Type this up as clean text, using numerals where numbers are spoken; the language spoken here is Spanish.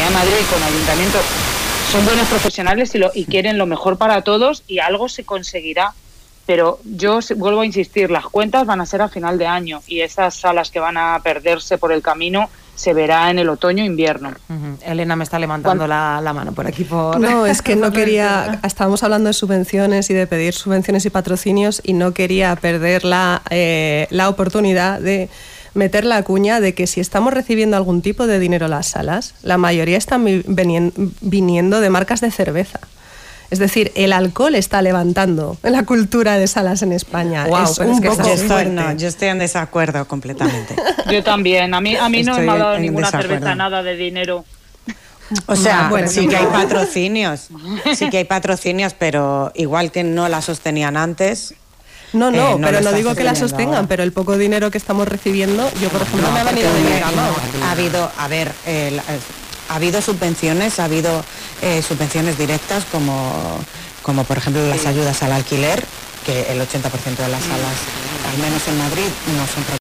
Comunidad de Madrid y con Ayuntamiento son buenos profesionales y quieren lo mejor para todos y algo se conseguirá. Pero yo vuelvo a insistir, las cuentas van a ser a final de año y esas salas que van a perderse por el camino se verá en el otoño-invierno. Elena me está levantando la mano por aquí. No, es que no quería, estábamos hablando de subvenciones y de pedir subvenciones y patrocinios y no quería perder la oportunidad de meter la cuña de que si estamos recibiendo algún tipo de dinero las salas, la mayoría están viniendo de marcas de cerveza. Es decir, el alcohol está levantando la cultura de salas en España. Wow, es un poco yo estoy en desacuerdo completamente. Yo también. A mí no me ha dado ninguna cerveza nada de dinero. O sea, sí que hay patrocinios, pero igual que no la sostenían antes. No, pero no digo que la sostengan, ahora. Pero el poco dinero que estamos recibiendo, yo por ejemplo me ha venido de mi cama. Ha habido subvenciones, directas como por ejemplo las ayudas al alquiler, que el 80% de las salas, al menos en Madrid, no son